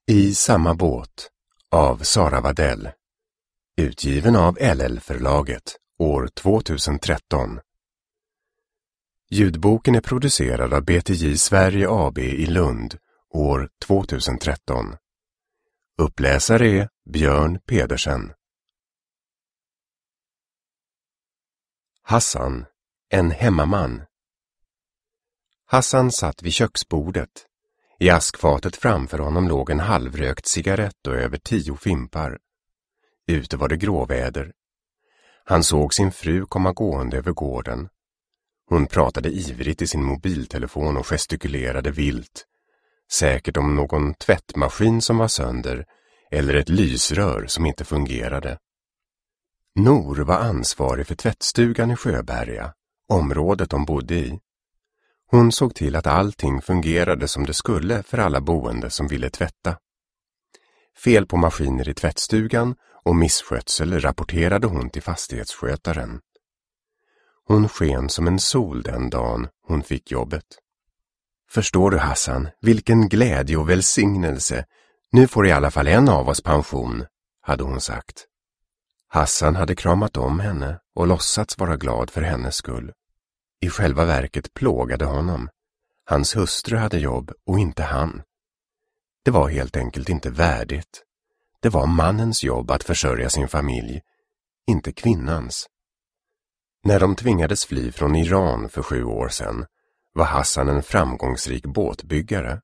I samma båt av Sara Wadell. Utgiven av LL-förlaget år 2013. Ljudboken är producerad av BTJ Sverige AB i Lund år 2013. Uppläsare är Björn Pedersen. Hassan, en hemmaman. Hassan satt vid köksbordet. I askfatet framför honom låg en halvrökt cigarett och över 10 fimpar. Ute var det gråväder. Han såg sin fru komma gående över gården. Hon pratade ivrigt i sin mobiltelefon och gestikulerade vilt. Säkert om någon tvättmaskin som var sönder eller ett lysrör som inte fungerade. Nor var ansvarig för tvättstugan i Sjöberga, området de bodde i. Hon såg till att allting fungerade som det skulle för alla boende som ville tvätta. Fel på maskiner i tvättstugan och misskötsel rapporterade hon till fastighetsskötaren. Hon sken som en sol den dagen hon fick jobbet. Förstår du, Hassan, vilken glädje och välsignelse. Nu får i alla fall en av oss pension, hade hon sagt. Hassan hade kramat om henne och låtsats vara glad för hennes skull. I själva verket plågade honom. Hans hustru hade jobb och inte han. Det var helt enkelt inte värdigt. Det var mannens jobb att försörja sin familj, inte kvinnans. När de tvingades fly från Iran för 7 år sedan var Hassan en framgångsrik båtbyggare.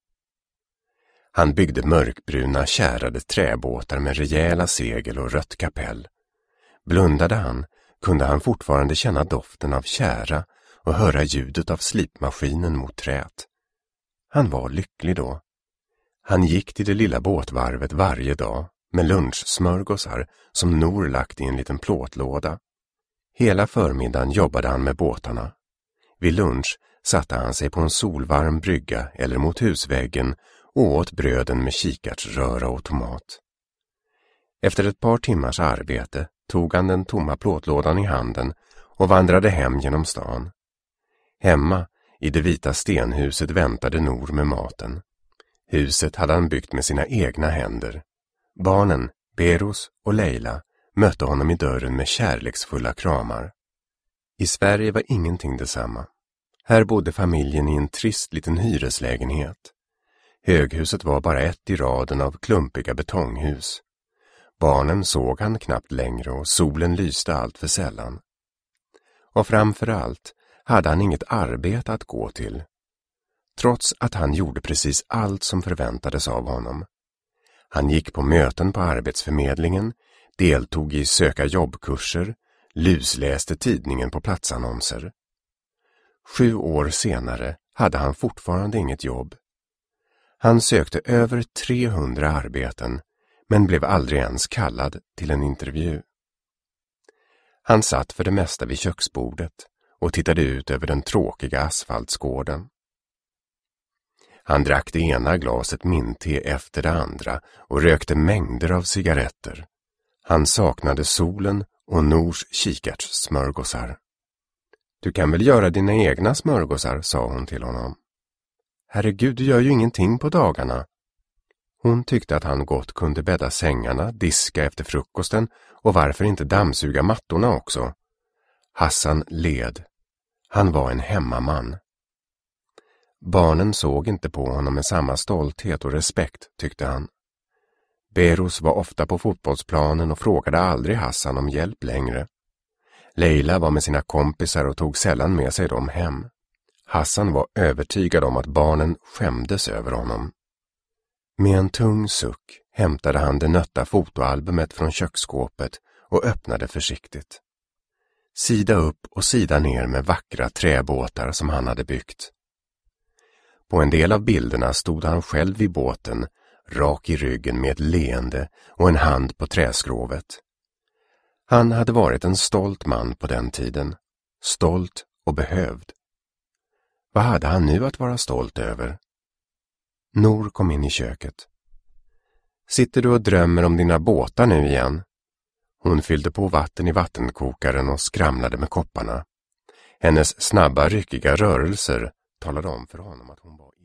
Han byggde mörkbruna kärrade träbåtar med rejäla segel och rött kapell. Blundade han kunde han fortfarande känna doften av tjära och höra ljudet av slipmaskinen mot trät. Han var lycklig då. Han gick till det lilla båtvarvet varje dag med lunchsmörgåsar som Nor lagt i en liten plåtlåda. Hela förmiddagen jobbade han med båtarna. Vid lunch satte han sig på en solvarm brygga eller mot husväggen och åt bröden med kikärtsröra och tomat. Efter ett par timmars arbete tog han den tomma plåtlådan i handen och vandrade hem genom stan. Hemma, i det vita stenhuset, väntade Nor med maten. Huset hade han byggt med sina egna händer. Barnen, Berus och Leila, mötte honom i dörren med kärleksfulla kramar. I Sverige var ingenting detsamma. Här bodde familjen i en trist liten hyreslägenhet. Höghuset var bara ett i raden av klumpiga betonghus. Barnen såg han knappt längre och solen lyste allt för sällan. Och framför allt hade han inget arbete att gå till. Trots att han gjorde precis allt som förväntades av honom. Han gick på möten på arbetsförmedlingen, deltog i söka jobbkurser, lusläste tidningen på platsannonser. 7 år senare hade han fortfarande inget jobb. Han sökte över 300 arbeten men blev aldrig ens kallad till en intervju. Han satt för det mesta vid köksbordet och tittade ut över den tråkiga asfaltsgården. Han drack det ena glaset mintte efter det andra och rökte mängder av cigaretter. Han saknade solen och Nors kikärtssmörgåsar. Du kan väl göra dina egna smörgåsar, sa hon till honom. Herregud, du gör ju ingenting på dagarna. Hon tyckte att han gott kunde bädda sängarna, diska efter frukosten och varför inte dammsuga mattorna också. Hassan led. Han var en hemmaman. Barnen såg inte på honom med samma stolthet och respekt, tyckte han. Berus var ofta på fotbollsplanen och frågade aldrig Hassan om hjälp längre. Leila var med sina kompisar och tog sällan med sig dem hem. Hassan var övertygad om att barnen skämdes över honom. Med en tung suck hämtade han det nötta fotoalbumet från köksskåpet och öppnade försiktigt. Sida upp och sida ner med vackra träbåtar som han hade byggt. På en del av bilderna stod han själv vid båten, rak i ryggen med ett leende och en hand på träskrovet. Han hade varit en stolt man på den tiden, stolt och behövd. Vad hade han nu att vara stolt över? Nor kom in i köket. Sitter du och drömmer om dina båtar nu igen? Hon fyllde på vatten i vattenkokaren och skramlade med kopparna. Hennes snabba, ryckiga rörelser talade om för honom att hon var